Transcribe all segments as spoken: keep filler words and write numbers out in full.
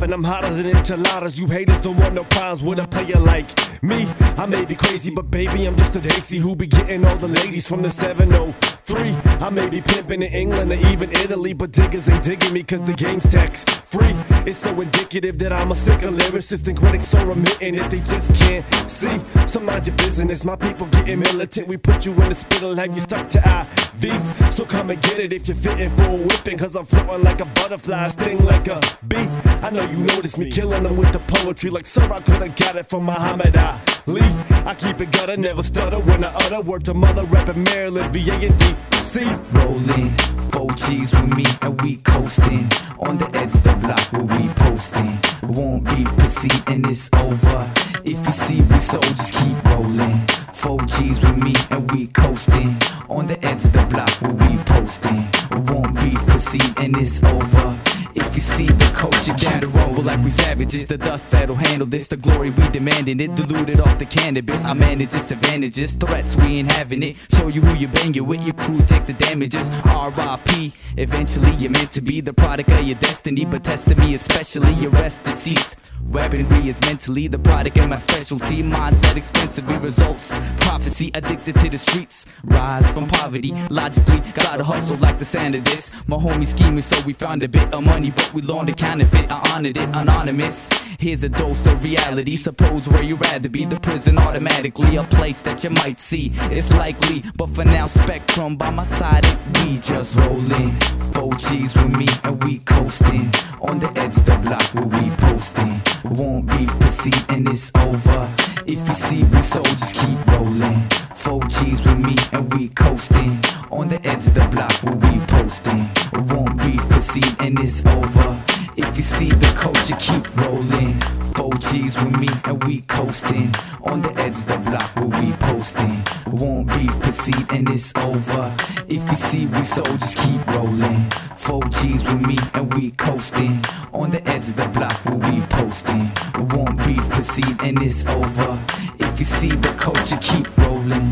and I'm hotter than enchiladas. You haters don't want no problems with a player like me. I may be crazy, but baby, I'm just a daisy who be getting all the ladies from the seven oh three. I may be pimping in England or even Italy, but diggers ain't digging me cause the game's tax free. It's so indicative that I'm a sicker lyricist and critics so remitting that they just can't see. So mind your business, my people getting militant. We put you in the spittle, have you stuck to I Vs. So come and get it if you're fitting for a whipping, cause I'm floating like a butterfly, sting like a bee. I know you notice me killing them with the poetry, like sir, I could've got it from Muhammad Ali. I keep it gutter, never stutter when I utter word to mother, rapping Maryland, V A and D C. Rolling, four G's with me and we coasting. On the edge of the block where we posting. Won't beef, proceed and it's over. If you see we so just keep rolling. Four G's with me and we coasting. On the edge of the block where we posting. Won't beef, proceed and it's over. If you see the culture, gotta rumble like we savages. The dust that'll handle this, the glory we demanding it. Diluted off the cannabis, I manage disadvantages. Threats, we ain't having it. Show you who you banging with, your crew take the damages. R I P, eventually you're meant to be the product of your destiny. But testing me especially, your rest deceased. Weaponry is mentally the product of my specialty. Mindset extensively results. Prophecy addicted to the streets. Rise from poverty. Logically, gotta hustle like the sound of this. My homie scheming, so we found a bit of money, but we loaned a counterfeit. I honored it, anonymous. Here's a dose of reality. Suppose where you'd rather be. The prison automatically a place that you might see. It's likely, but for now, Spectrum by my side, and we just rolling. Four G's with me and we coasting. On the edge of the block where we posting. Won't beef, proceed and it's over. If you see we so just keep rolling. Four G's with me and we coasting. On the edge of the block where we posting. Won't beef, proceed and it's over. If you see the culture, keep rolling. Four G's with me and we coasting. On the edge of the block where we posting. Won't beef, proceed and it's over. If you see we so just keep rolling. Four G's with me and we coasting. On the edge of the block where we posting. Won't beef, proceed and it's over. If you see the culture, keep rolling.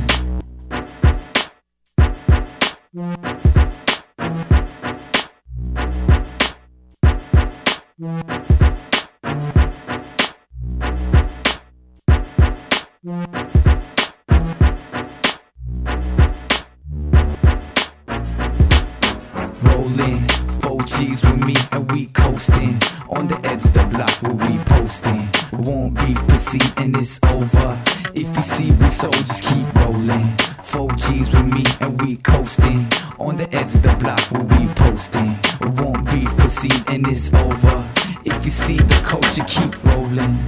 Rolling, four G's with me and we coasting. On the edge of the block where we posting. Won't beef, proceed and it's over. If you see we so just keep rolling. Four G's with me and we coasting. On the edge of the block where we posting. Won't beef, proceed and it's over. If you see the culture, keep rolling.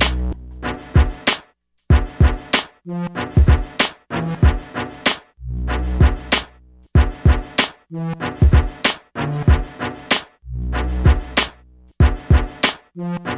Yeah.